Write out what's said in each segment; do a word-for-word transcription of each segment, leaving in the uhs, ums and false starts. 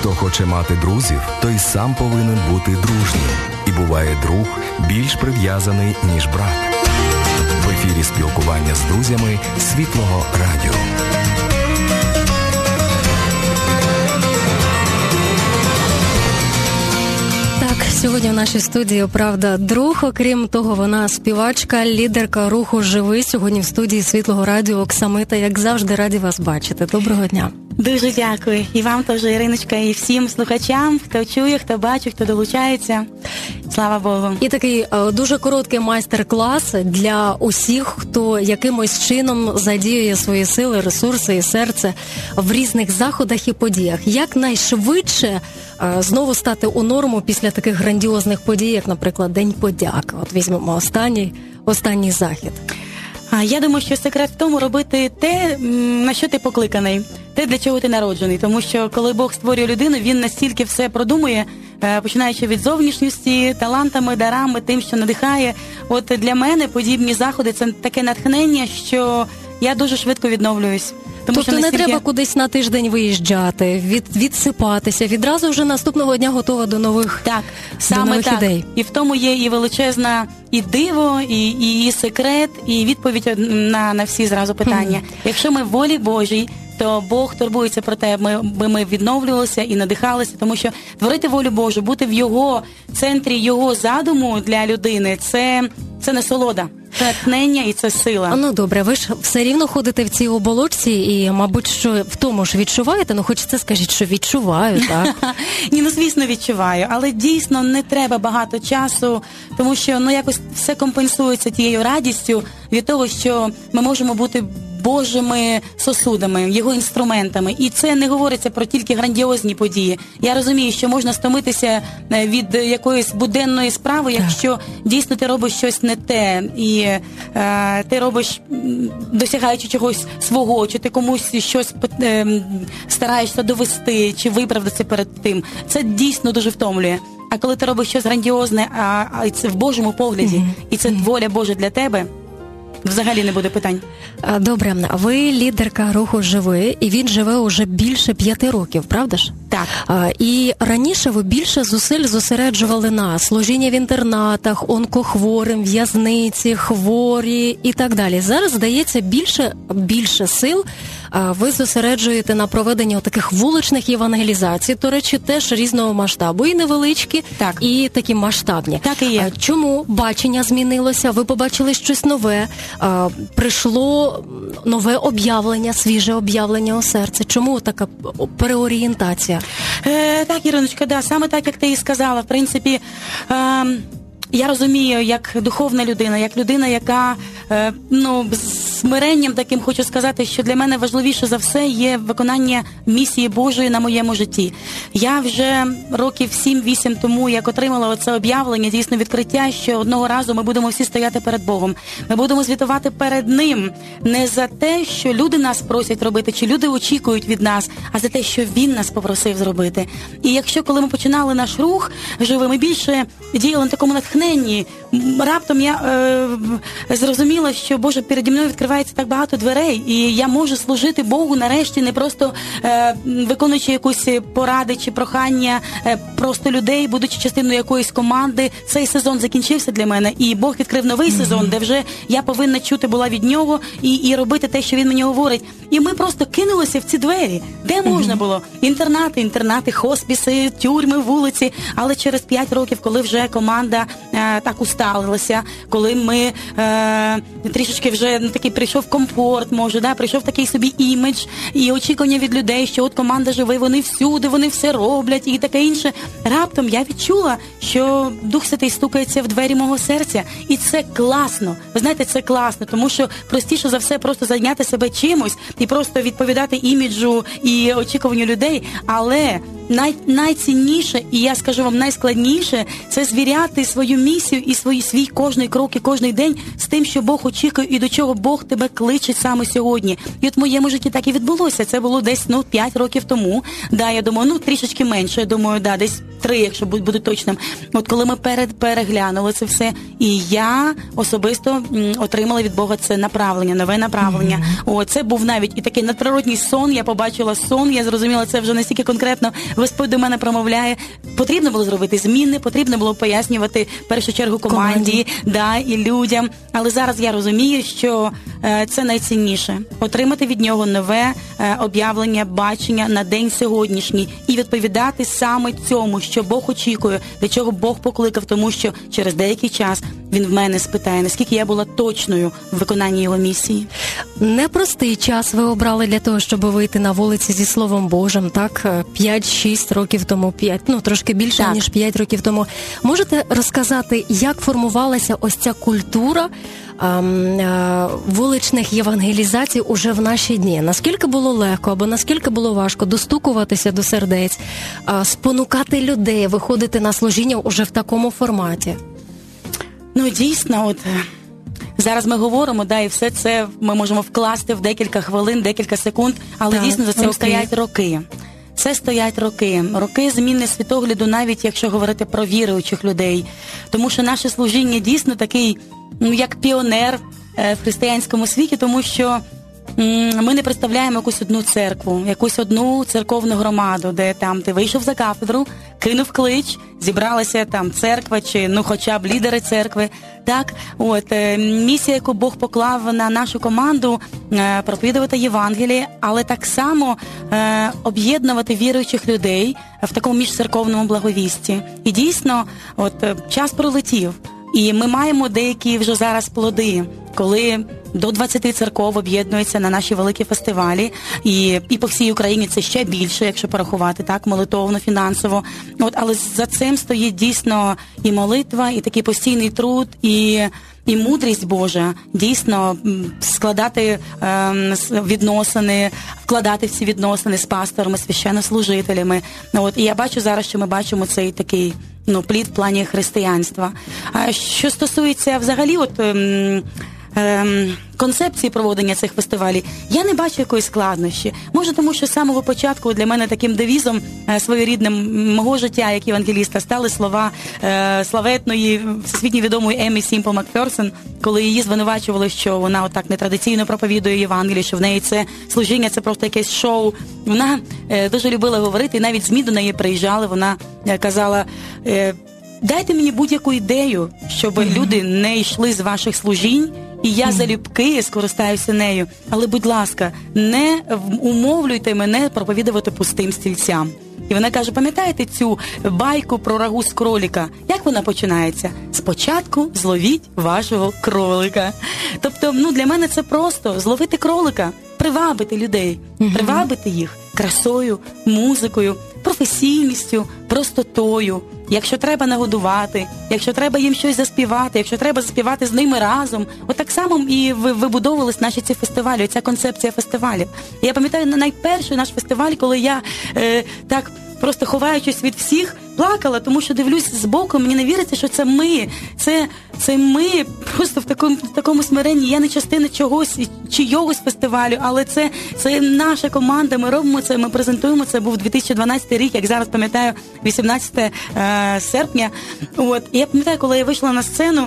Хто хоче мати друзів, той сам повинен бути дружнім. І буває друг більш прив'язаний, ніж брат. В ефірі спілкування з друзями Світлого Радіо. Сьогодні в нашій студії, правда, друг, окрім того, вона співачка, лідерка руху «Живий». Сьогодні в студії Світлого Радіо Оксамита. Як завжди, раді вас бачити. Доброго дня. Дуже дякую. І вам теж, Іриночка, і всім слухачам, хто чує, хто бачить, хто долучається. Слава Богу. І такий е, дуже короткий майстер-клас для усіх, хто якимось чином задіює свої сили, ресурси і серце в різних заходах і подіях. Як найшвидше е, знову стати у норму після таких грандіозних подій, як, наприклад, День подяки. От візьмемо останній, останній захід. Я думаю, що секрет в тому робити те, на що ти покликаний, те, для чого ти народжений. Тому що, коли Бог створює людину, Він настільки все продумує, починаючи від зовнішності, талантами, дарами, тим, що надихає. От для мене подібні заходи – це таке натхнення, що я дуже швидко відновлююсь. Тому тобто настільки... не треба кудись на тиждень виїжджати, від, відсипатися, відразу вже наступного дня готова до нових, так, до саме нових так. ідей. І в тому є і величезна і диво, і, і, і секрет, і відповідь на, на всі зразу питання. Mm-hmm. Якщо ми в волі Божій, то Бог турбується про те, аби ми відновлювалися і надихалися, тому що творити волю Божу, бути в Його центрі, Його задуму для людини – це, це насолода. Це натхнення і це сила. Ну, добре, ви ж все рівно ходите в цій оболочці і, мабуть, що в тому ж відчуваєте, ну, хоч це скажіть, що відчуваю, так? Ні, ну, звісно, відчуваю, але дійсно не треба багато часу, тому що, ну, якось все компенсується тією радістю від того, що ми можемо бути Божими сосудами, Його інструментами. І це не говориться про тільки грандіозні події. Я розумію, що можна стомитися від якоїсь буденної справи, якщо дійсно ти робиш щось не те, і е, ти робиш, досягаючи чогось свого, чи ти комусь щось е, стараєшся довести, чи виправдатися перед тим. Це дійсно дуже втомлює. А коли ти робиш щось грандіозне, а, а це в Божому погляді, mm-hmm. і це воля Божа для тебе, взагалі не буде питань. Добре, ви лідерка руху «Живий», і він живе уже більше п'яти років, правда ж? Так. І раніше ви більше зусиль зосереджували на служіння в інтернатах, онкохворим, в'язниці, хворі і так далі. Зараз, здається, більше, більше сил ви зосереджуєте на проведенні таких вуличних євангелізацій, до речі, теж різного масштабу, і невеличкі, так. і такі масштабні. Так і є. Чому бачення змінилося? Ви побачили щось нове? Прийшло нове об'явлення, свіже об'явлення у серці. Чому така переорієнтація? Е, так, Іриночка, да, саме так, як ти і сказала. В принципі, е, я розумію, як духовна людина, як людина, яка, е, ну, з смиренням таким хочу сказати, що для мене важливіше за все є виконання місії Божої на моєму житті. Я вже років сім-вісім тому, як отримала оце об'явлення, дійсно відкриття, що одного разу ми будемо всі стояти перед Богом. Ми будемо звітувати перед Ним не за те, що люди нас просять робити, чи люди очікують від нас, а за те, що Він нас попросив зробити. І якщо, коли ми починали наш рух живий, ми більше діяли на такому натхненні, раптом я е, зрозуміла, що, Боже, переді мною відкривається так багато дверей, і я можу служити Богу нарешті, не просто е, виконуючи якусь поради чи прохання е, просто людей, будучи частиною якоїсь команди. Цей сезон закінчився для мене, і Бог відкрив новий mm-hmm. сезон, де вже я повинна чути була від Нього і, і робити те, що Він мені говорить. І ми просто кинулися в ці двері, де можна mm-hmm. було. Інтернати, інтернати, хоспіси, тюрми, вулиці. Але через п'ять років, коли вже команда е, так усталилася, коли ми е, трішечки вже ну, такий прийшов комфорт, може, да, прийшов такий собі імідж і очікування від людей, що от команда живе, вони всюди, вони все роблять і таке інше. Раптом я відчула, що Дух Святий стукається в двері мого серця. І це класно. Ви знаєте, це класно, тому що простіше за все просто зайняти себе чимось і просто відповідати іміджу і очікуванню людей. Але най, найцінніше, і я скажу вам, найскладніше – це звіряти свою місію і свій, свій кожний крок і кожний день з тим, що Бог очікує і до чого Бог тебе кличе саме сьогодні. І от в моєму житті так і відбулося. Це було десь, ну, п'ять років тому. Да, я думаю, ну, трішечки менше. Я думаю, да, десь три, якщо буду точним. От коли ми перед, переглянули це все, і я особисто м, отримала від Бога це направлення, нове направлення. Mm-hmm. О, це був навіть і такий надприродній сон, я побачила сон, я зрозуміла, це вже настільки конкретно Господь до мене промовляє. Потрібно було зробити зміни, потрібно було пояснювати в першу чергу команді, команді. Да, і людям. Але зараз я розумію, що е, це найцінніше. Отримати від нього нове е, об'явлення, бачення на день сьогоднішній і відповідати саме цьому, що Бог очікує, до чого Бог покликав, тому що через деякий час Він в мене спитає, наскільки я була точною в виконанні його місії. Непростий час ви обрали для того, щоб вийти на вулиці зі Словом Божим, так? п'ять-шість років тому, п'ять, ну трошки більше, так. ніж п'ять років тому. Можете розказати, як формувалася ось ця культура а, а, вуличних євангелізацій уже в наші дні? Наскільки було легко або наскільки було важко достукуватися до сердець, а, спонукати людей, виходити на служіння уже в такому форматі? Ну, дійсно, от зараз ми говоримо, да, і все це ми можемо вкласти в декілька хвилин, декілька секунд, але так, дійсно за цим роки. стоять роки. Це стоять роки. Роки зміни світогляду, навіть якщо говорити про віруючих людей. Тому що наше служіння дійсно такий, ну, як піонер е, в християнському світі, тому що ми не представляємо якусь одну церкву, якусь одну церковну громаду, де там ти вийшов за кафедру, кинув клич, зібралася там церква чи ну хоча б лідери церкви. Так, от місія, яку Бог поклав на нашу команду, проповідувати Євангеліє, але так само е, об'єднувати віруючих людей в такому міжцерковному благовісті. І дійсно, от час пролетів, і ми маємо деякі вже зараз плоди, коли до двадцяти церков об'єднуються на наші великі фестивалі, і, і по всій Україні це ще більше, якщо порахувати, так, молитовно, фінансово. От, але за цим стоїть дійсно і молитва, і такий постійний труд, і, і мудрість Божа, дійсно складати е, відносини, вкладати в ці відносини з пасторами, священнослужителями. От, і я бачу зараз, що ми бачимо цей такий ну, плід в плані християнства. А що стосується взагалі от ем, ем, концепції проведення цих фестивалів, я не бачу якоїсь складнощі. Може, тому що з самого початку для мене таким девізом е, своєрідним мого життя як евангеліста стали слова е, славетної, всесвітньо відомої Еммі Сімпл Макферсон, коли її звинувачували, що вона отак нетрадиційно проповідує Євангеліє, що в неї це служіння, це просто якесь шоу. Вона е, дуже любила говорити, і навіть ЗМІ до неї приїжджали, вона е, казала, е, дайте мені будь-яку ідею, щоб mm-hmm. люди не йшли з ваших служінь, і я залюбки скористаюся нею. Але, будь ласка, не умовлюйте мене проповідувати пустим стільцям. І вона каже, пам'ятаєте цю байку про рагу з кролика? Як вона починається? Спочатку зловіть вашого кролика. Тобто, ну, для мене це просто зловити кролика, привабити людей, mm-hmm. привабити їх красою, музикою, професійністю, простотою. Якщо треба нагодувати, якщо треба їм щось заспівати, якщо треба заспівати з ними разом. От так само і вибудовувались наші ці фестивалі, ця концепція фестивалів. І я пам'ятаю на найперший наш фестиваль, коли я е, так просто ховаючись від всіх, плакала, тому що дивлюсь збоку, мені не віриться, що це ми, це, це ми просто в такому, в такому смиренні. Я не частина чогось, чийогось фестивалю, але це, це наша команда, ми робимо це, ми презентуємо це. Був дві тисячі дванадцятий рік, як зараз пам'ятаю, вісімнадцяте серпня. От. І я пам'ятаю, коли я вийшла на сцену,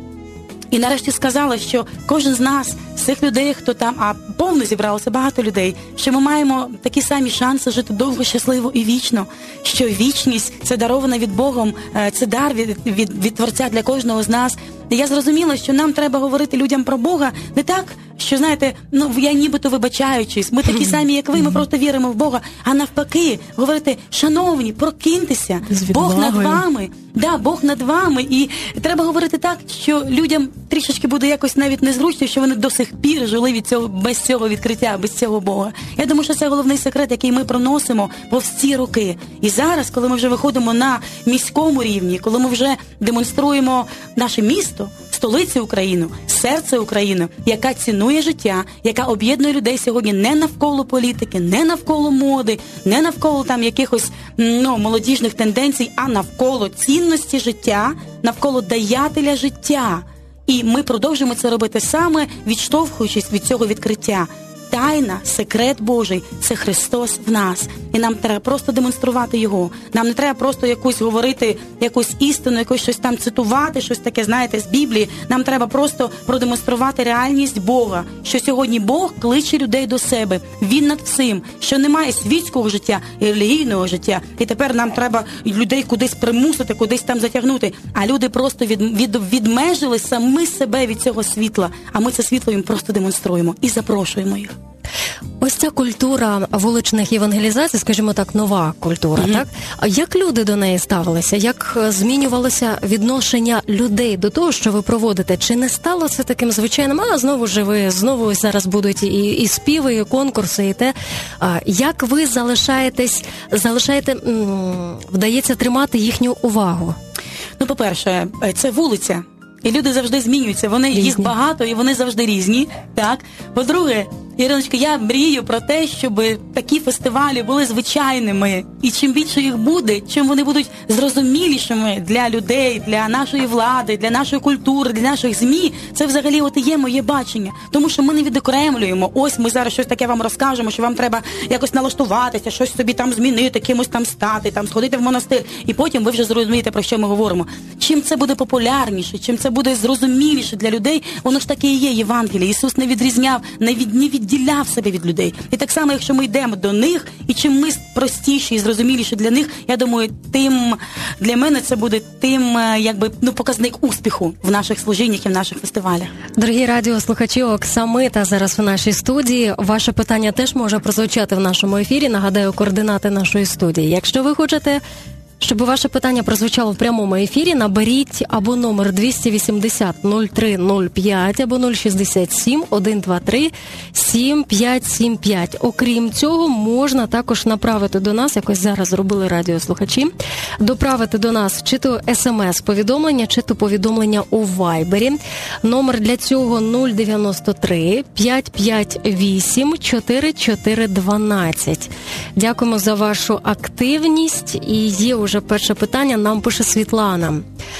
і нарешті сказала, що кожен з нас, з цих людей, хто там, а повно зібралося багато людей, що ми маємо такі самі шанси жити довго, щасливо і вічно, що вічність – це дарована від Богом, це дар від, від, від Творця для кожного з нас. І я зрозуміла, що нам треба говорити людям про Бога не так, що, знаєте, ну, я нібито вибачаючись, ми такі самі, як ви, ми просто віримо в Бога, а навпаки, говорити, шановні, прокиньтеся, Бог над вами, да, Бог над вами, і треба говорити так, що людям трішечки буде якось навіть незручно, що вони до сих пір жили від цього, без цього відкриття, без цього Бога. Я думаю, що це головний секрет, який ми проносимо повз ці роки. І зараз, коли ми вже виходимо на міському рівні, коли ми вже демонструємо наше місто, столицю України, серце України, яка цінує життя, яка об'єднує людей сьогодні не навколо політики, не навколо моди, не навколо там якихось ну, молодіжних тенденцій, а навколо цінності життя, навколо даятеля життя. І ми продовжуємо це робити саме відштовхуючись від цього відкриття. тайна, секрет Божий – це Христос в нас. І нам треба просто демонструвати Його. Нам не треба просто якусь говорити, якусь істину, якусь щось там цитувати, щось таке, знаєте, з Біблії. Нам треба просто продемонструвати реальність Бога, що сьогодні Бог кличе людей до себе. Він над всім, що немає світського життя і релігійного життя. І тепер нам треба людей кудись примусити, кудись там затягнути. А люди просто від, від, відмежили самі себе від цього світла. А ми це світло їм просто демонструємо і запрошуємо їх. Ось ця культура вуличних євангелізацій, скажімо так, нова культура, mm-hmm. так? А як люди до неї ставилися? Як змінювалося відношення людей до того, що ви проводите? Чи не стало це таким звичайним? А знову ж ви, знову зараз будуть і, і співи, і конкурси, і те. А, як ви залишаєтесь, залишаєте, м- вдається тримати їхню увагу? Ну, по-перше, це вулиця. І люди завжди змінюються, вони різні. Їх багато і вони завжди різні. Так. По-друге, Іриночка, я мрію про те, щоб такі фестивалі були звичайними. І чим більше їх буде, чим вони будуть зрозумілішими для людей, для нашої влади, для нашої культури, для наших ЗМІ, це взагалі от і є моє бачення. Тому що ми не відокремлюємо. Ось ми зараз щось таке вам розкажемо, що вам треба якось налаштуватися, щось собі там змінити, кимось там стати, там сходити в монастир. І потім ви вже зрозумієте, про що ми говоримо. Чим це буде популярніше, чим це буде зрозуміліше для людей, воно ж таке і є Євангеліє. Ісус не відрізняв, не від, не відділяв себе від людей. І так само, якщо ми йдемо до них, і чим ми простіші і зрозуміліші для них, я думаю, тим для мене це буде тим, якби, ну, показник успіху в наших служіннях і в наших фестивалях. Дорогі радіослухачі, Оксамита зараз в нашій студії. Ваше питання теж може прозвучати в нашому ефірі. Нагадаю, координати нашої студії. Якщо ви хочете, щоб ваше питання прозвучало в прямому ефірі, наберіть або номер двісті вісімдесят нуль три нуль п'ять, або нуль шістдесят сім сто двадцять три сім п'ять сім п'ять. Окрім цього, можна також направити до нас, якось зараз зробили радіослухачі, доправити до нас чи то смс-повідомлення, чи то повідомлення у Вайбері. Номер для цього нуль дев'яносто три п'ять п'ять вісім чотири чотири дванадцять. Дякуємо за вашу активність. І є уже перше питання, нам пише Светлана.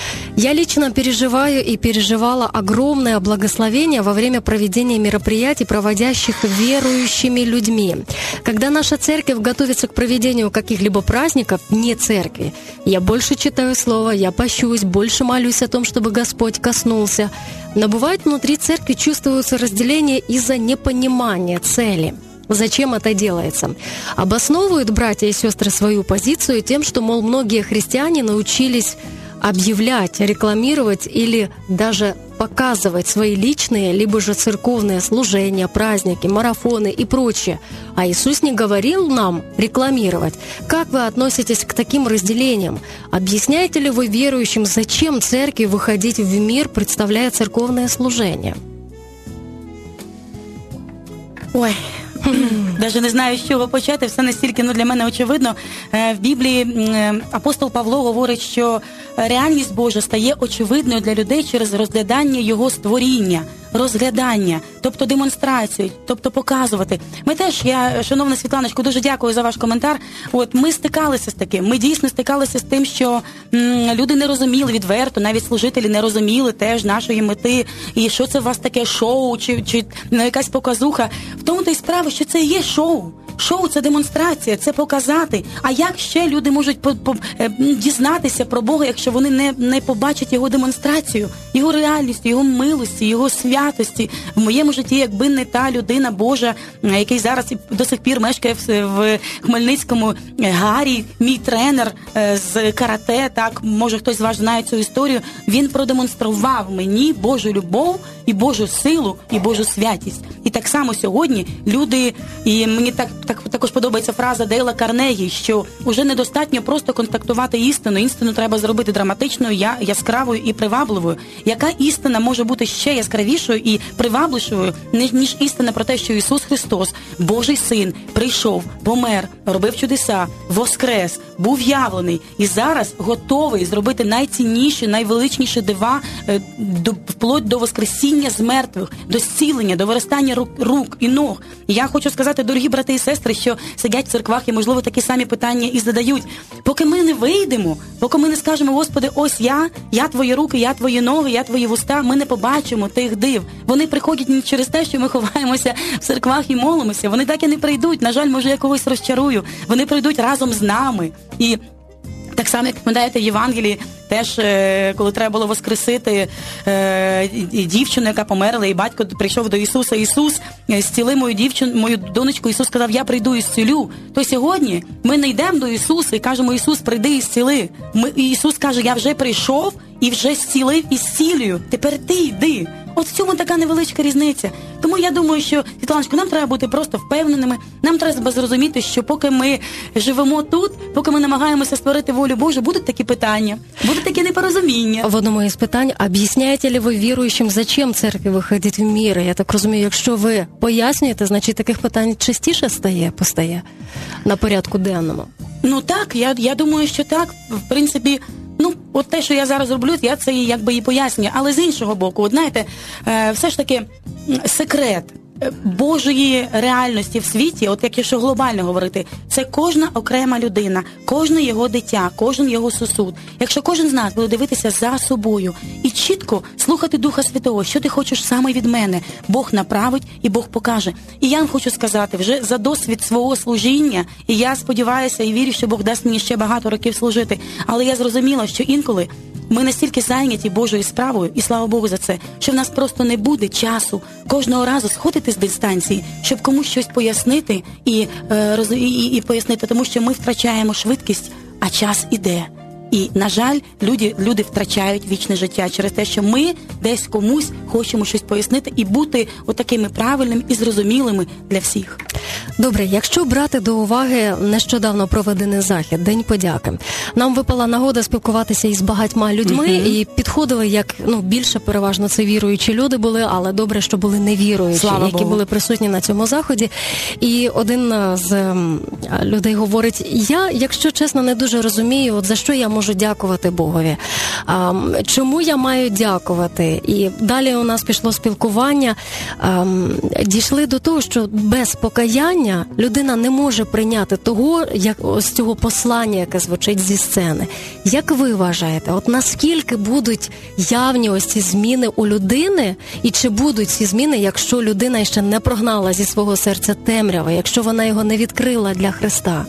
Я лично переживаю и переживала огромное благословение во время проведения мероприятий, проводящих верующими людьми. Когда наша церковь готовится к проведению каких-либо праздников вне церкви, я больше читаю слово, я пощусь, больше молюсь о том, чтобы Господь коснулся. Но бывает, внутри церкви чувствуется разделение из-за непонимания цели. Зачем это делается? Обосновывают братья и сестры свою позицию тем, что, мол, многие христиане научились объявлять, рекламировать или даже показывать свои личные, либо же церковные служения, праздники, марафоны и прочее. А Иисус не говорил нам рекламировать. Как вы относитесь к таким разделениям? Объясняете ли вы верующим, зачем церкви выходить в мир, представляя церковное служение? Ой... Даже не знаю, з чого почати, все настільки, ну, для мене очевидно. В Біблії апостол Павло говорить, що реальність Божа стає очевидною для людей через розглядання його створіння, розглядання, тобто демонстрацію, тобто показувати. Ми теж, я, шановна Світланочко, дуже дякую за ваш коментар. От ми стикалися з таким, ми дійсно стикалися з тим, що м, люди не розуміли відверто, навіть служителі не розуміли теж нашої мети, і що це у вас таке шоу, чи, чи ну, якась показуха. В тому-то й справа, що це і є шоу. Шоу – це демонстрація, це показати. А як ще люди можуть по, по, дізнатися про Бога, якщо вони не, не побачать Його демонстрацію, Його реальності, Його милості, Його святості? В моєму житті, якби не та людина Божа, який зараз до сих пір мешкає в, в Хмельницькому, Гаррі, мій тренер з карате, так, може хтось з вас знає цю історію, він продемонстрував мені Божу любов і Божу силу, і Божу святість. І так само сьогодні люди, і мені так, так також подобається фраза Дейла Карнегі, що вже недостатньо просто контактувати істину. Істину треба зробити драматичною, яскравою і привабливою. Яка істина може бути ще яскравішою і привабливішою, ніж, ніж істина про те, що Ісус Христос, Божий Син, прийшов, помер, робив чудеса, воскрес, був явлений і зараз готовий зробити найцінніші, найвеличніші дива, до, вплоть до воскресіння з мертвих, до зцілення, до виростання рук, рук і ног. І я хочу сказати, дорогі брати і сестри, сестри, що сидять в церквах і, можливо, такі самі питання і задають. Поки ми не вийдемо, поки ми не скажемо, Господи, ось я, я твої руки, я твої ноги, я твої вуста, ми не побачимо тих див. Вони приходять не через те, що ми ховаємося в церквах і молимося. Вони так і не прийдуть. На жаль, може, я когось розчарую. Вони прийдуть разом з нами. І так само, як пам'ятаєте, в Євангелії, теж, коли треба було воскресити е, дівчину, яка померла, і батько прийшов до Ісуса. Ісус, зціли мою дівчину, мою донечку. Ісус сказав, я прийду і зцілю. То сьогодні ми не йдемо до Ісуса і кажемо, Ісус, прийди і зціли. Ми, і Ісус каже, я вже прийшов і вже зцілив і зцілюю. Тепер ти йди. От в цьому така невеличка різниця. Тому я думаю, що, Світланочко, нам треба бути просто впевненими, нам треба зрозуміти, що поки ми живемо тут, поки ми намагаємося створити волю Божу, будуть такі питання, будуть такі непорозуміння. В одному із питань, об'ясняєте ли ви віруючим, зачем церкві виходить в мир? Я так розумію, якщо ви пояснюєте, значить таких питань частіше стає, постає на порядку денному. Ну так, я, я думаю, що так. В принципі, ну, от те, що я зараз роблю, я це якби і пояснюю. Але з іншого боку, от знаєте, все ж таки секрет Божої реальності в світі, от якщо глобально говорити, це кожна окрема людина, кожне його дитя, кожен його сосуд. Якщо кожен з нас буде дивитися за собою і чітко слухати Духа Святого, що ти хочеш саме від мене, Бог направить і Бог покаже. І я вам хочу сказати, вже за досвід свого служіння, і я сподіваюся і вірю, що Бог дасть мені ще багато років служити, але я зрозуміла, що інколи ми настільки зайняті Божою справою, і слава Богу за це, що в нас просто не буде часу кожного разу сходити з дистанції, щоб комусь щось пояснити і, е, роз, і, і пояснити, тому що ми втрачаємо швидкість, а час іде. І, на жаль, люди, люди втрачають вічне життя через те, що ми десь комусь хочемо щось пояснити і бути отакими правильними і зрозумілими для всіх. Добре, якщо брати до уваги нещодавно проведений захід, День подяки, нам випала нагода спілкуватися із багатьма людьми, uh-huh. і підходили, як, ну, більше переважно це віруючі люди були, але добре, що були невіруючі, Слава які Богу. Були присутні на цьому заході. І один з м, людей говорить, я, якщо чесно, не дуже розумію, от за що я можу дякувати Богові. А, чому я маю дякувати? І далі у нас пішло спілкування, а, дійшли до того, що без покаяння людина не може прийняти того, як ось цього послання, яке звучить зі сцени. Як ви вважаєте, от наскільки будуть явні ось ці зміни у людини, і чи будуть ці зміни, якщо людина ще не прогнала зі свого серця темряви, якщо вона його не відкрила для Христа?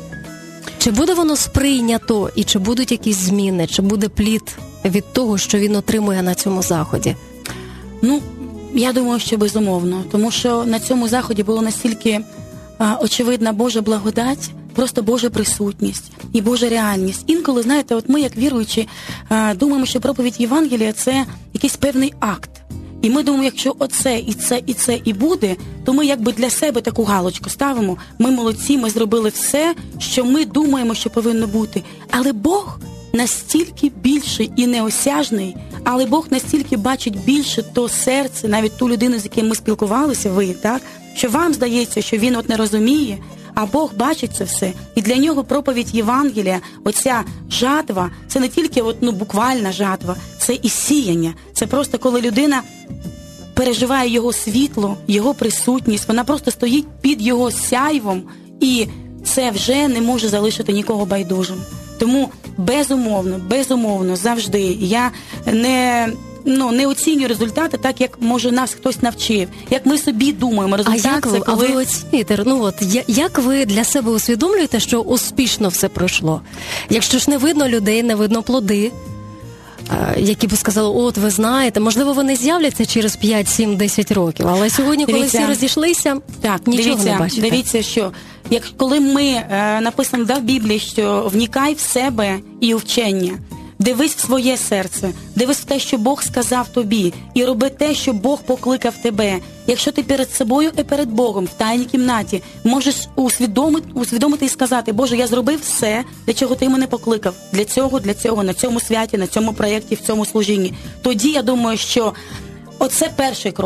Чи буде воно сприйнято, і чи будуть якісь зміни, чи буде плід від того, що він отримує на цьому заході? Ну, я думаю, що безумовно, тому що на цьому заході було настільки а, очевидна Божа благодать, просто Божа присутність і Божа реальність. Інколи, знаєте, от ми, як віруючі, а, думаємо, що проповідь Євангелія – це якийсь певний акт. І ми думаємо, якщо оце, і це, і це, і буде, то ми якби для себе таку галочку ставимо. Ми молодці, ми зробили все, що ми думаємо, що повинно бути. Але Бог настільки більший і неосяжний, але Бог настільки бачить більше то серце, навіть ту людину, з яким ми спілкувалися, ви, так? Що вам здається, що він от не розуміє, а Бог бачить це все. І для нього проповідь Євангелія, оця жатва, це не тільки от, ну, буквальна жатва, це і сіяння. Це просто коли людина переживає його світло, його присутність, вона просто стоїть під його сяйвом, і це вже не може залишити нікого байдужим. Тому безумовно, безумовно, завжди я не... Ну, не оцінюю результати так, як, може, нас хтось навчив. Як ми собі думаємо. Результат, а як ви, це коли... а ви оцінюєте? Ну, от, як ви для себе усвідомлюєте, що успішно все пройшло? Якщо ж не видно людей, не видно плоди, які б сказали, от, ви знаєте, можливо, вони з'являться через п'ять, сім, десять років, але сьогодні, коли дивіться, всі розійшлися, так, нічого дивіться, не бачите. Дивіться, що як коли ми, е, написано да, в Біблії, що внікай в себе і у вчення, дивись в своє серце, дивись в те, що Бог сказав тобі, і роби те, що Бог покликав тебе. Якщо ти перед собою і перед Богом в тайній кімнаті можеш усвідомити, усвідомити і сказати, Боже, я зробив все, для чого ти мене покликав, для цього, для цього, на цьому святі, на цьому проєкті, в цьому служінні, тоді я думаю, що оце перший крок.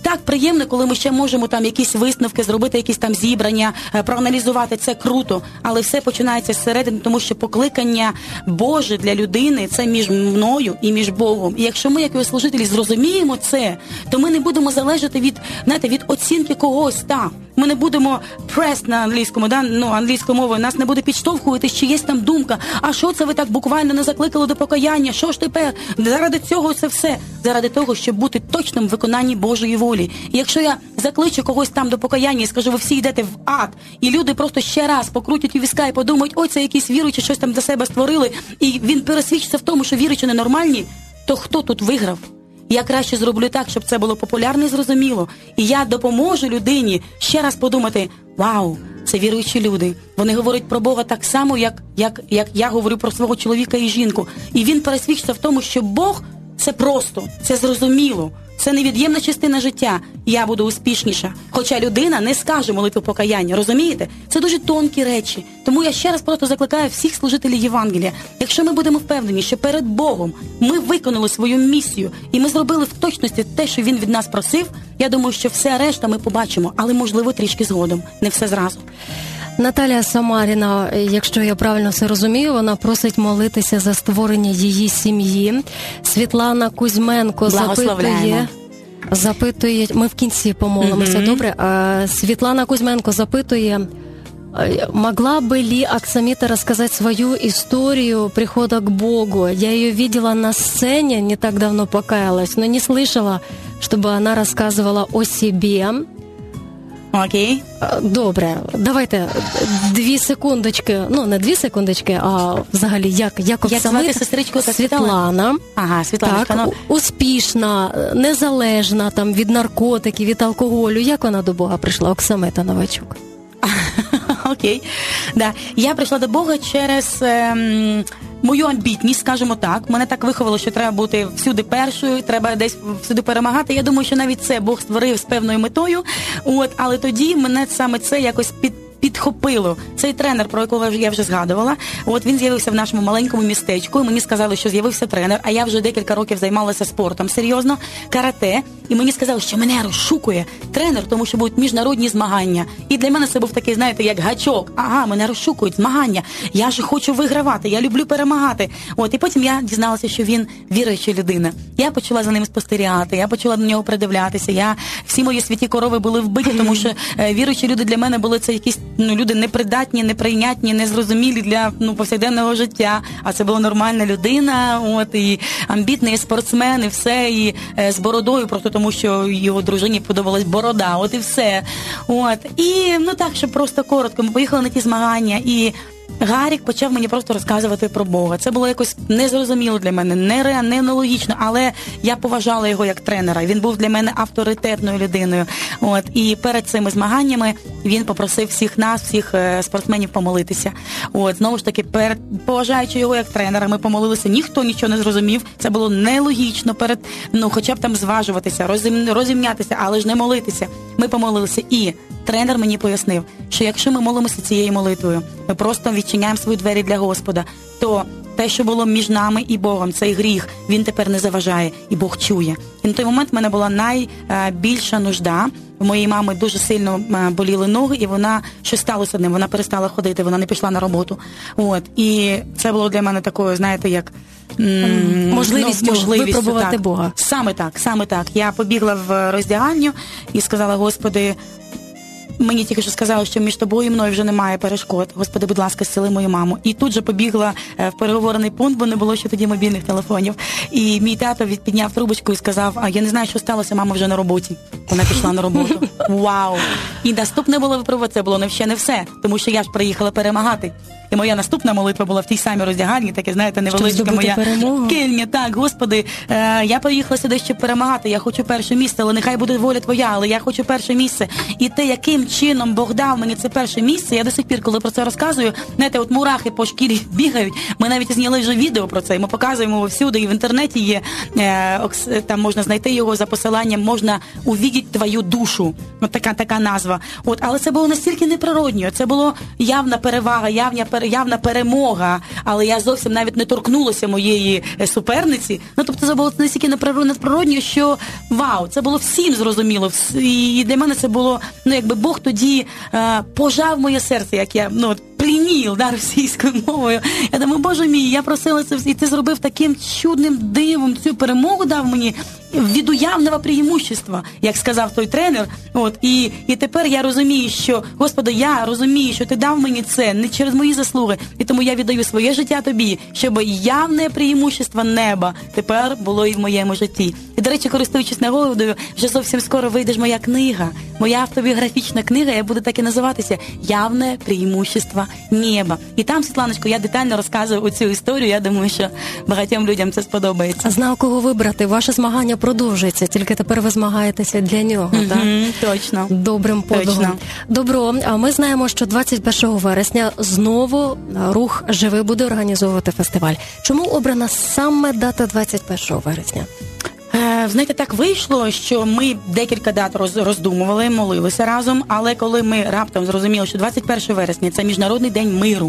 так приємно, коли ми ще можемо там якісь висновки зробити, якісь там зібрання, проаналізувати, це круто, але все починається зсередини, тому що покликання Боже для людини – це між мною і між Богом. І якщо ми, як його служителі, зрозуміємо це, то ми не будемо залежати від, знаєте, від оцінки когось там. Ми не будемо press на англійському, да? Ну, англійською мовою, нас не буде підштовхувати, чи є там думка, а що це ви так буквально не закликали до покаяння, що ж тепер? Заради цього це все. Заради того, щоб бути точним в виконанні Божої волі. І якщо я закличу когось там до покаяння і скажу, ви всі йдете в ад, і люди просто ще раз покрутять у візка і подумають, ой, це якісь віруючі, щось там для себе створили, і він пересвідчиться в тому, що віруючі ненормальні, то хто тут виграв? Я краще зроблю так, щоб це було популярно і зрозуміло. І я допоможу людині ще раз подумати, вау, це віруючі люди. Вони говорять про Бога так само, як, як, як я говорю про свого чоловіка і жінку. І він пересвідчиться в тому, що Бог – це просто, це зрозуміло. Це невід'ємна частина життя. Я буду успішніша. Хоча людина не скаже молитву покаяння, розумієте? Це дуже тонкі речі. Тому я ще раз просто закликаю всіх служителів Євангелія. Якщо ми будемо впевнені, що перед Богом ми виконали свою місію, і ми зробили в точності те, що Він від нас просив, я думаю, що все решта ми побачимо, але, можливо, трішки згодом, не все зразу. Наталія Самаріна, якщо я правильно все розумію, вона просить молитися за створення її сім'ї. Світлана Кузьменко запитує, запитує, ми в кінці помолимося, mm-hmm. добре? А, Світлана Кузьменко запитує, могла бы ли Аксамита рассказать свою историю прихода к Богу? Я ее видела на сцене, не так давно покаялась, но не слышала, чтобы она рассказывала о себе. Окей. Добре, давайте дві секундочки, ну не дві секундочки, а взагалі як, як Оксамита, сестричку Світлана, ага, Світлана, так, ну... успішна, незалежна там від наркотиків, від алкоголю. Як вона до Бога прийшла, Оксамита Новачук? Окей, да. Я прийшла до Бога через ем, мою амбітність, скажімо так. Мене так виховало, що треба бути всюди першою, треба десь всюди перемагати. Я думаю, що навіть це Бог створив з певною метою. От, але тоді мене саме це якось під підхопило. Цей тренер, про якого я вже згадувала, от він з'явився в нашому маленькому містечку, і мені сказали, що з'явився тренер, а я вже декілька років займалася спортом, серйозно, карате, і мені сказали, що мене розшукує тренер, тому що будуть міжнародні змагання. І для мене це був такий, знаєте, як гачок. Ага, мене розшукують, змагання. Я ж хочу вигравати, я люблю перемагати. От, і потім я дізналася, що він віруюча людина. Я почала за ним спостерігати, я почала до нього придивлятися. Я, всі мої святі корови були вбиті, тому що е, віруючі люди для мене були це якісь ну, люди непридатні, неприйнятні, незрозумілі для ну, повсякденного життя. А це була нормальна людина, от, і амбітний спортсмен, і все, і е, з бородою, просто тому, що його дружині подобалась борода, от і все. От. І, ну так, щоб просто коротко, ми поїхали на ті змагання, і Гарік почав мені просто розказувати про Бога. Це було якось незрозуміло для мене, не, не нелогічно, але я поважала його як тренера. Він був для мене авторитетною людиною. От. І перед цими змаганнями він попросив всіх нас, всіх е, спортсменів помолитися. От. Знову ж таки, перед, поважаючи його як тренера, ми помолилися. Ніхто нічого не зрозумів. Це було нелогічно перед, ну, хоча б там зважуватися, розім, розімнятися, але ж не молитися. Ми помолилися. І тренер мені пояснив, що якщо ми молимося цією молитвою, ми просто відчиняємо свої двері для Господа, то те, що було між нами і Богом, цей гріх, він тепер не заважає, і Бог чує. І на той момент в мене була найбільша нужда. У моєї мами дуже сильно боліли ноги, і вона, що сталося з ним, вона перестала ходити, вона не пішла на роботу. От. І це було для мене такою, знаєте, як м- можливістю, ну, можливістю випробувати так. Бога. Саме так, саме так. Я побігла в роздягальню і сказала: Господи, мені тільки що сказали, що між тобою і мною вже немає перешкод. Господи, будь ласка, зціли мою маму. І тут же побігла в переговорний пункт, бо не було ще тоді мобільних телефонів. І мій тато підняв трубочку і сказав: а я не знаю, що сталося, мама вже на роботі. Вона пішла на роботу. Вау! І наступне було випробувати, це було не ще не все, тому що я ж приїхала перемагати. І моя наступна молитва була в тій самій роздягальні, таке, знаєте, невеличка моя кельня. Так, Господи, е, я приїхала сюди, щоб перемагати, я хочу перше місце, але нехай буде воля Твоя, але я хочу перше місце. І те, яким чином Бог дав мені це перше місце, я до сих пір, коли про це розказую, знаєте, от мурахи по шкірі бігають. Ми навіть зняли вже відео про це, ми показуємо всюди, і в інтернеті є, е, окс, там можна знайти його за посиланням, можна увидіти твою душу. От така, така назва. От, але це було настільки неприродньо, це було явна перевага, явна перевага. явна перемога, але я зовсім навіть не торкнулася моєї суперниці. Ну, тобто це було настільки надприродньо, що вау, це було всім зрозуміло. І для мене це було, ну, якби Бог тоді е, пожав моє серце, як я, ну, плініл, да, російською мовою. Я думаю, Боже мій, я просила це, і ти зробив таким чудним дивом, цю перемогу дав мені від уявного преимущества, як сказав той тренер. От, і, і тепер я розумію, що, Господи, я розумію, що ти дав мені це не через мої заслуги, і тому я віддаю своє життя тобі, щоб явне преимущество неба тепер було і в моєму житті. І, до речі, користуючись нагодою, вже зовсім скоро вийде ж моя книга, моя автобіографічна книга, я буду так і називатися «Явне преимущество неба». І там, Світланочко, я детально розказую оцю історію, я думаю, що багатьом людям це сподобається. Знав, кого вибрати. Ваше змагання продовжується, тільки тепер ви змагаєтеся для нього, mm-hmm, так? Точно. Добрим подвигом. Добро. А ми знаємо, що двадцять першого вересня знову рух «Живи» буде організовувати фестиваль. Чому обрана саме дата двадцять першого вересня? Е, знаєте, так вийшло, що ми декілька дат роз, роздумували, молилися разом, але коли ми раптом зрозуміли, що двадцять першого вересня – це Міжнародний день миру,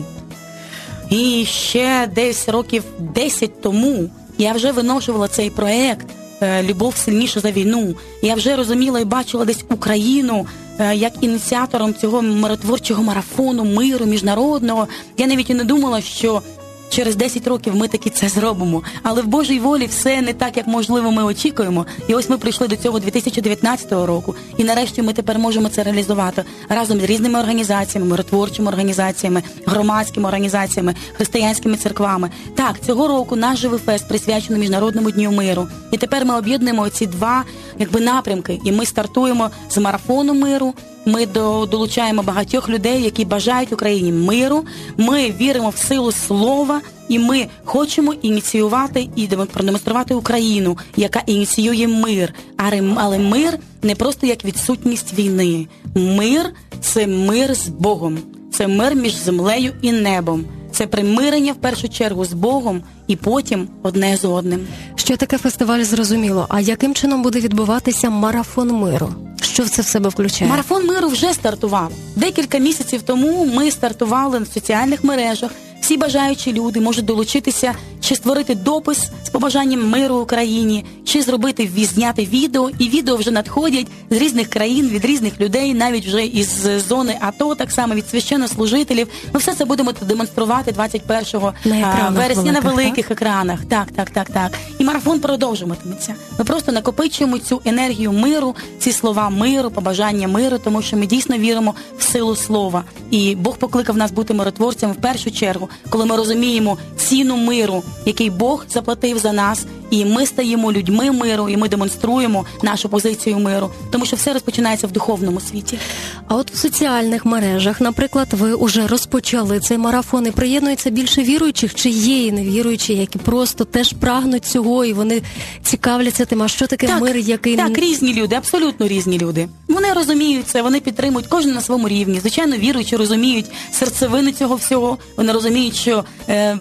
і ще десь років десять тому я вже виношувала цей проєкт «Любов сильніша за війну». Я вже розуміла і бачила десь Україну як ініціатором цього миротворчого марафону, миру міжнародного. Я навіть і не думала, що через десять років ми таки це зробимо. Але в Божій волі все не так, як, можливо, ми очікуємо. І ось ми прийшли до цього дві тисячі дев'ятнадцятого року. І нарешті ми тепер можемо це реалізувати разом з різними організаціями, миротворчими організаціями, громадськими організаціями, християнськими церквами. Так, цього року наш «Живий фест» присвячений Міжнародному дню миру. І тепер ми об'єднуємо ці два, якби, напрямки. І ми стартуємо з марафону миру. Ми до, долучаємо багатьох людей, які бажають Україні миру. Ми віримо в силу слова, і ми хочемо ініціювати і продемонструвати Україну, яка ініціює мир. Але мир не просто як відсутність війни. Мир – це мир з Богом. Це мир між землею і небом. Це примирення, в першу чергу, з Богом і потім одне з одним. Що таке фестиваль, зрозуміло. А яким чином буде відбуватися марафон миру? Що це в себе включає? Марафон миру вже стартував. Декілька місяців тому ми стартували на соціальних мережах. Всі бажаючі люди можуть долучитися, чи створити допис з побажанням миру Україні, чи зробити, зняти відео. І відео вже надходять з різних країн, від різних людей, навіть вже із зони АТО, так само від священнослужителів. Ми все це будемо демонструвати двадцять першого вересня великих, на великих так? екранах. Так, так, так, так. І марафон продовжуватиметься. Ми просто накопичуємо цю енергію миру, ці слова миру, побажання миру, тому що ми дійсно віримо в силу слова. І Бог покликав нас бути миротворцями в першу чергу, коли ми розуміємо ціну миру, який Бог заплатив за нас, і ми стаємо людьми миру, і ми демонструємо нашу позицію миру, тому що все розпочинається в духовному світі. А от в соціальних мережах, наприклад, ви вже розпочали цей марафон, і приєднується більше віруючих, чи є і невіруючі, які просто теж прагнуть цього, і вони цікавляться тим, а що таке так, мир, який... Так, різні люди, абсолютно різні люди. Вони розуміють це, вони підтримують, кожен на своєму рівні. Звичайно, віруючі розуміють серцевину цього всього, вони розуміють, що е,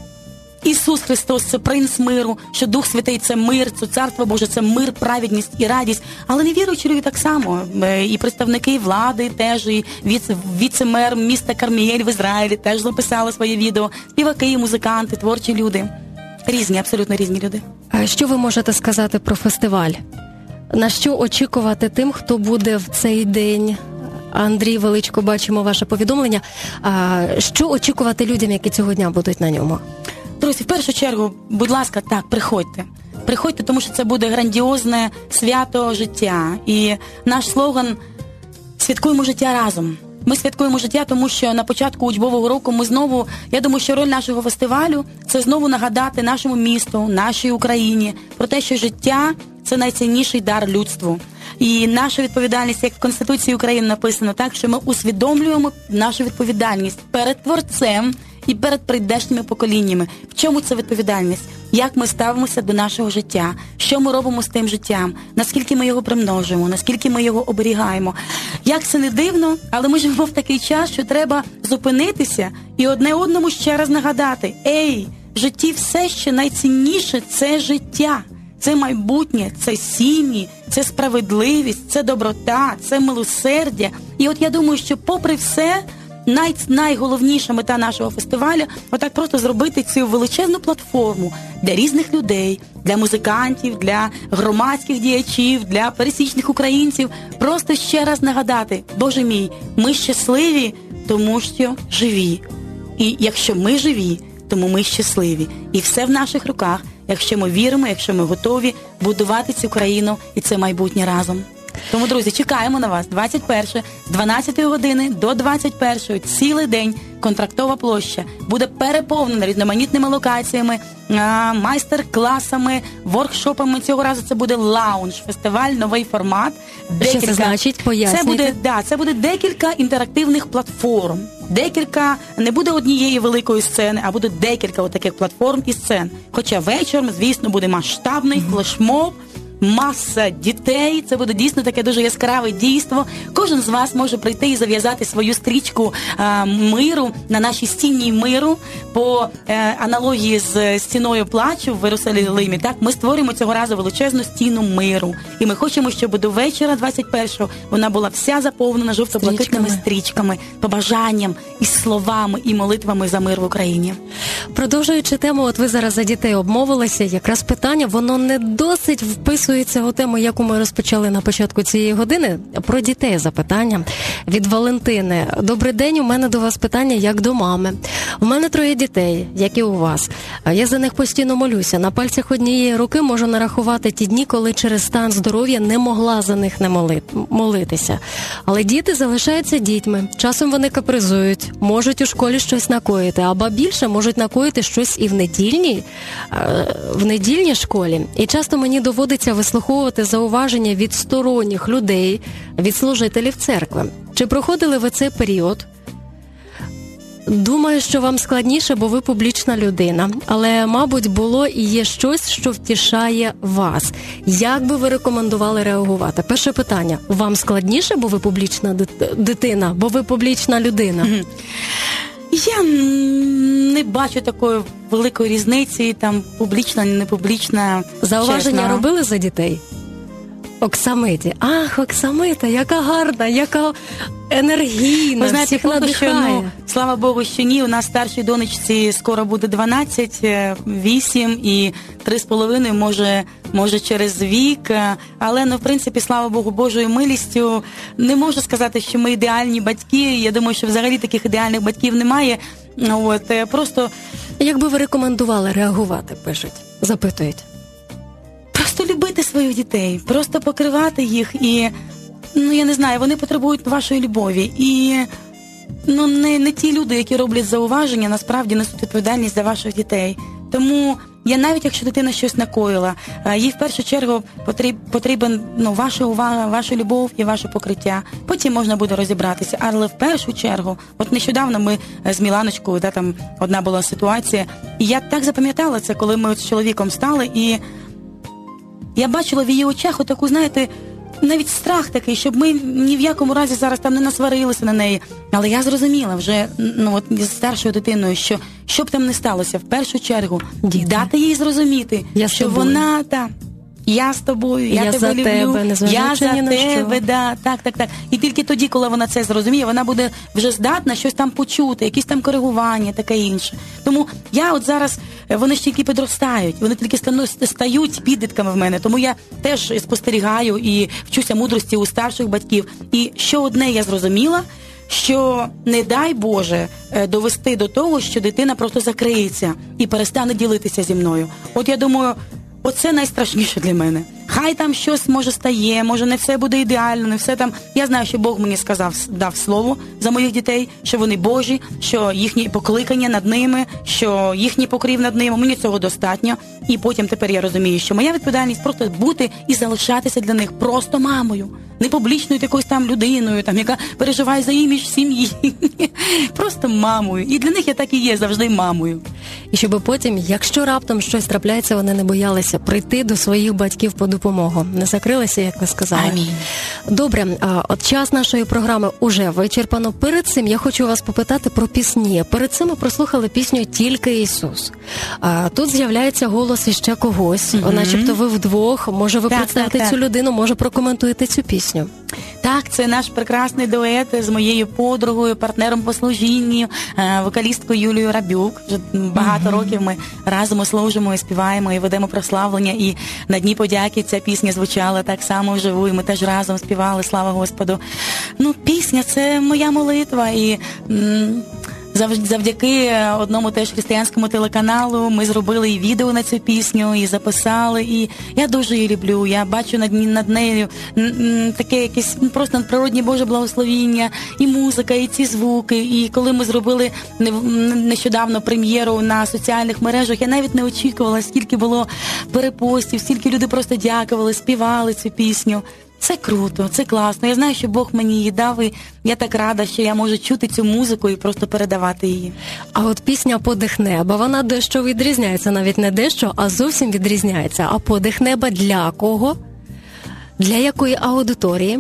Ісус Христос – це принц миру, що Дух Святий – це мир, це Царство Боже, це мир, праведність і радість. Але невіруючі люди так само. І представники влади теж, і віце, віце-мер міста Кармієль в Ізраїлі теж записали своє відео. Співаки, музиканти, творчі люди. Різні, абсолютно різні люди. А що ви можете сказати про фестиваль? На що очікувати тим, хто буде в цей день? Андрій, величко, бачимо ваше повідомлення. А що очікувати людям, які цього дня будуть на ньому? Друзі, в першу чергу, будь ласка, так, приходьте. Приходьте, тому що це буде грандіозне свято життя. І наш слоган «Святкуємо життя разом». Ми святкуємо життя, тому що на початку учбового року ми знову, я думаю, що роль нашого фестивалю – це знову нагадати нашому місту, нашій Україні про те, що життя – це найцінніший дар людству. І наша відповідальність, як в Конституції України написано, так, що ми усвідомлюємо нашу відповідальність перед Творцем і перед прийдешніми поколіннями. В чому це відповідальність? Як ми ставимося до нашого життя? Що ми робимо з тим життям? Наскільки ми його примножуємо? Наскільки ми його оберігаємо? Як це не дивно, але ми живемо в такий час, що треба зупинитися і одне одному ще раз нагадати: ей, в житті все, що найцінніше – це життя. Це майбутнє, це сім'ї, це справедливість, це доброта, це милосердя. І от я думаю, що попри все, най, найголовніша мета нашого фестивалю – отак просто зробити цю величезну платформу для різних людей, для музикантів, для громадських діячів, для пересічних українців. Просто ще раз нагадати, Боже мій, ми щасливі, тому що живі. І якщо ми живі, тому ми щасливі. І все в наших руках, якщо ми віримо, якщо ми готові будувати цю країну і це майбутнє разом. Тому, друзі, чекаємо на вас двадцять першого з дванадцятої години до двадцять першої, цілий день. Контрактова площа буде переповнена різноманітними локаціями, майстер-класами, воркшопами. Цього разу це буде лаунж, фестиваль, новий формат. Декілька... Що це значить? Пояснюйте. Це буде, да, це буде декілька інтерактивних платформ. Декілька, не буде однієї великої сцени, а буде декілька таких платформ і сцен. Хоча вечором, звісно, буде масштабний mm-hmm. флешмоб, маса дітей, це буде дійсно таке дуже яскраве дійство. Кожен з вас може прийти і зав'язати свою стрічку а, миру на нашій стіні миру по а, аналогії з стіною плачу в Єрусалимі. Так, ми створюємо цього разу величезну стіну миру. І ми хочемо, щоб до вечора двадцять першого вона була вся заповнена жовто-блакитними стрічками, стрічками, побажанням і словами, і молитвами за мир в Україні. Продовжуючи тему, от ви зараз за дітей обмовилися, якраз питання, воно не досить вписується у тему, яку ми розпочали на початку цієї години, про дітей запитання від Валентини. Добрий день, у мене до вас питання як до мами. У мене троє дітей, як і у вас. Я за них постійно молюся. На пальцях однієї руки можу нарахувати ті дні, коли через стан здоров'я не могла за них не молитися. Але діти залишаються дітьми. Часом вони капризують, можуть у школі щось накоїти, або більше можуть накоїти щось і в недільній, в недільній школі. І часто мені доводиться вислуховувати зауваження від сторонніх людей, від служителів церкви. Чи проходили ви цей період? Думаю, що вам складніше, бо ви публічна людина. Але, мабуть, було і є щось, що втішає вас. Як би ви рекомендували реагувати? Перше питання. Вам складніше, бо ви публічна дитина? Бо ви публічна людина? Я не бачу такої великої різниці, там, публічна, не публічна. Зауваження чесно. робили за дітей? Оксамиті. Ах, Оксамита, яка гарна, яка енергійна, ви знаєте, всіх надихає. Що, ну, слава Богу, що ні. У нас старшій донечці скоро буде дванадцять, вісім і три з половиною, може, може через вік. Але, ну, в принципі, слава Богу, Божою милістю, не можу сказати, що ми ідеальні батьки. Я думаю, що взагалі таких ідеальних батьків немає. От, просто... Як би ви рекомендували реагувати, пишуть, запитують? Просто любити своїх дітей, просто покривати їх і, ну, я не знаю, вони потребують вашої любові. І, ну, не, не ті люди, які роблять зауваження, насправді несуть відповідальність за ваших дітей. Тому я навіть, якщо дитина щось накоїла, їй в першу чергу потріб, потрібен, ну, ваша увага, ваша любов і ваше покриття. Потім можна буде розібратися. Але в першу чергу, от нещодавно ми з Міланочкою, да, там одна була ситуація, і я так запам'ятала це, коли ми з чоловіком стали, і я бачила в її очах отаку, знаєте, навіть страх такий, щоб ми ні в якому разі зараз там не насварилися на неї. Але я зрозуміла вже, ну, от з старшою дитиною, що що б там не сталося, в першу чергу, Діти. дати їй зрозуміти, я що вона, та, я з тобою, я, я тебе за люблю, тебе, я за ні тебе, да, так, так, так. І тільки тоді, коли вона це зрозуміє, вона буде вже здатна щось там почути, якісь там коригування, таке інше. Тому я от зараз, вони ж тільки підростають, вони тільки стають підлітками в мене, тому я теж спостерігаю і вчуся мудрості у старших батьків. І що одне я зрозуміла, що не дай Боже довести до того, що дитина просто закриється і перестане ділитися зі мною. От я думаю, оце найстрашніше для мене. Хай там щось, може, стає, може, не все буде ідеально, не все там. Я знаю, що Бог мені сказав, дав слово за моїх дітей, що вони Божі, що їхні покликання над ними, що їхній покрив над ними, мені цього достатньо. І потім тепер я розумію, що моя відповідальність просто бути і залишатися для них просто мамою. Не публічною якоюсь там людиною, там, яка переживає за імідж сім'ї. Просто мамою. І для них я так і є, завжди мамою. І щоб потім, якщо раптом щось трапляється, вони не боялися прийти до своїх батьків по допомогу. Не закрилися, як ви сказали. Амінь. Добре, от час нашої програми уже вичерпано. Перед цим я хочу вас попитати про пісні. Перед цим ми прослухали пісню «Тільки Ісус». А тут з'являється голос іще когось, mm-hmm. начебто ви вдвох. Може, ви так, представите так, цю так. людину, може, прокоментуєте цю пісню? Так, це наш прекрасний дует з моєю подругою, партнером по служінню, вокалісткою Юлією Рабюк. Вже багато mm-hmm. років ми разом служимо і співаємо, і ведемо прославлення. І на Дні подяки ця пісня звучала так само вживу, і ми теж разом співали, слава Господу. Ну, пісня – це моя молитва, і... М- Завдяки одному теж християнському телеканалу ми зробили і відео на цю пісню, і записали, і я дуже її люблю. Я бачу над, над нею таке якесь просто надприроднє Боже благословіння, і музика, і ці звуки. І коли ми зробили нещодавно прем'єру на соціальних мережах, я навіть не очікувала, скільки було перепостів, скільки люди просто дякували, співали цю пісню. Це круто, це класно. Я знаю, що Бог мені її дав, і я так рада, що я можу чути цю музику і просто передавати її. А от пісня «Подих неба», вона дещо відрізняється, навіть не дещо, а зовсім відрізняється. А «Подих неба» для кого? Для якої аудиторії?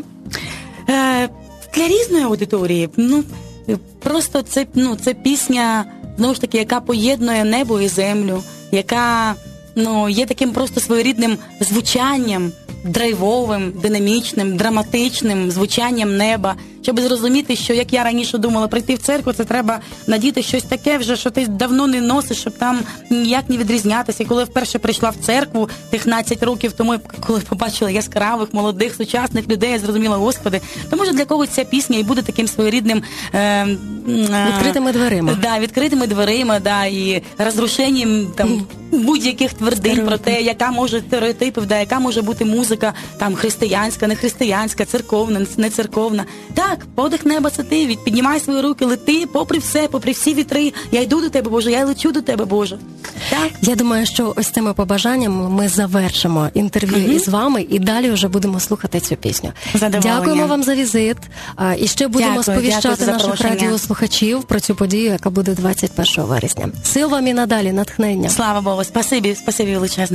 Е, для різної аудиторії. Ну, просто це, ну, це пісня, знову ж таки, яка поєднує небо і землю, яка, ну, є таким просто своєрідним звучанням, драйвовим, динамічним, драматичним звучанням неба, щоб зрозуміти, що, як я раніше думала, прийти в церкву, це треба надіти щось таке вже, що ти давно не носиш, щоб там ніяк не відрізнятися. І коли вперше прийшла в церкву п'ятнадцять років тому, коли побачила яскравих, молодих, сучасних людей, я зрозуміла, Господи, то може для когось ця пісня і буде таким своєрідним... Е, е, відкритими дверима. Да, відкритими дверима, да, і розрушенням там будь-яких твердинь про те, яка може стереотипів, да, яка може бути музика там християнська, не християнська, церковна, не церковна. Так, подих неба це ти, піднімай свої руки, лети, попри все, попри всі вітри. Я йду до тебе, Боже, я лечу до тебе, Боже. Так. Я думаю, що ось цими побажаннями ми завершимо інтерв'ю угу. із вами і далі вже будемо слухати цю пісню. Дякуємо вам за візит. І ще будемо дякую, сповіщати дякую наших радіослухачів про цю подію, яка буде двадцять першого вересня. Сил вам і надалі, натхнення. Слава Богу, спасибі, спасибі величезне.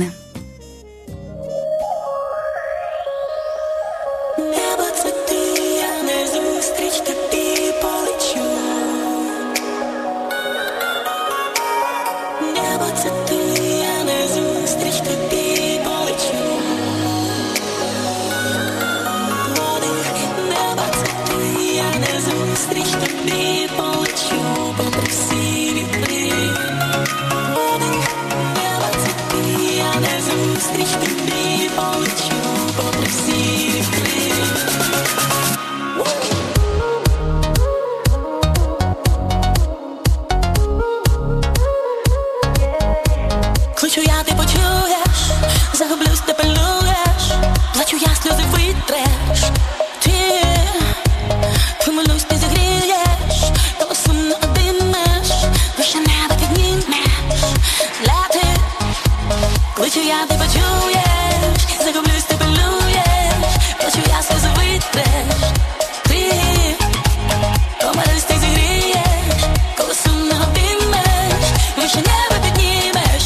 Кличу я, ти почуєш, загублюсь, ти пильнуєш, плачу я, сльози витреш, ти помилусь, ти зігрієш, коли сумно одимеш, вище неба піднімеш, лети. Кличу я, ти почуєш, загублюсь, ти пильнуєш, плачу я, сльози витреш, ти помилусь, ти зігрієш, коли сумно одимеш, вище неба піднімеш.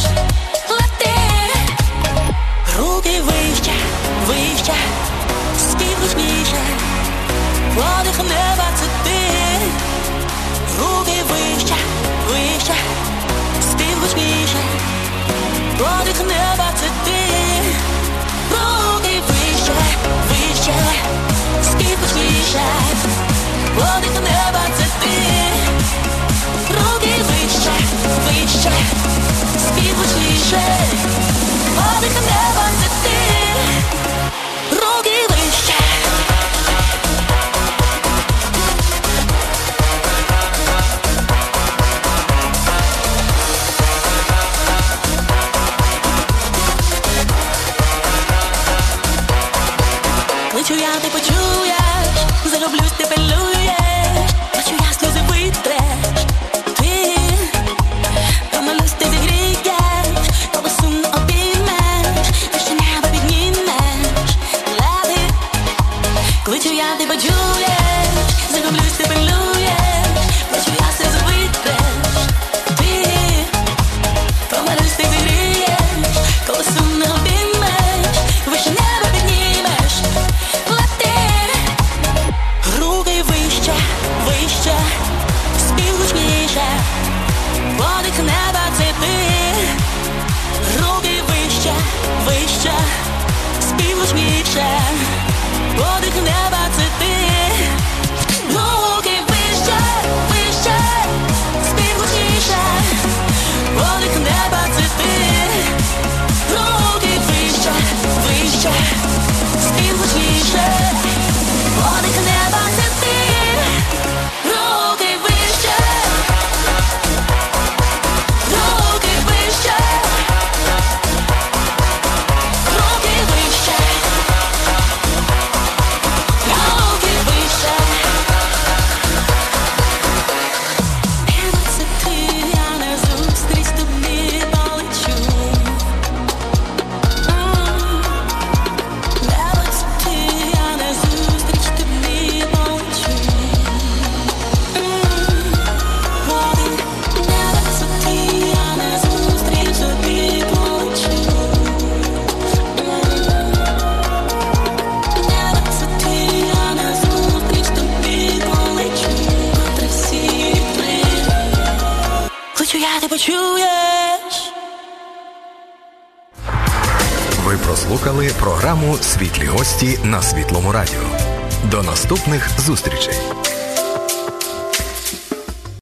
Руки вище, вище, спів гучніше, подих неба це ти. Руки вище, вище, спів гучніше, подих неба це ти. Руки вище, вище, спів гучніше, подих неба це ти. Руки вище, вище, спів гучніше, подих неба це ти. Руки вище. Кличу я, ти почуєш, залюблюсь, ти пильнуєш, плачу я, сльози витреш, ти помилусь, ти зігрієш, ти. Руки вище, вище, спів гучніше, подих неба це ти. Руки вище, руки вище, руки вище, руки вище. Небо це ти, я назустріч тобі полечу. Небо це ти, я назустріч тобі полечу. Небо це ти, я назустріч тобі полечу. Небо це ти, я назустріч тобі полечу. Котре всі вітри. Хочу, я ти почуєш. Ви прослухали програму «Світлі гості» на Світлому радіо. До наступних зустрічей!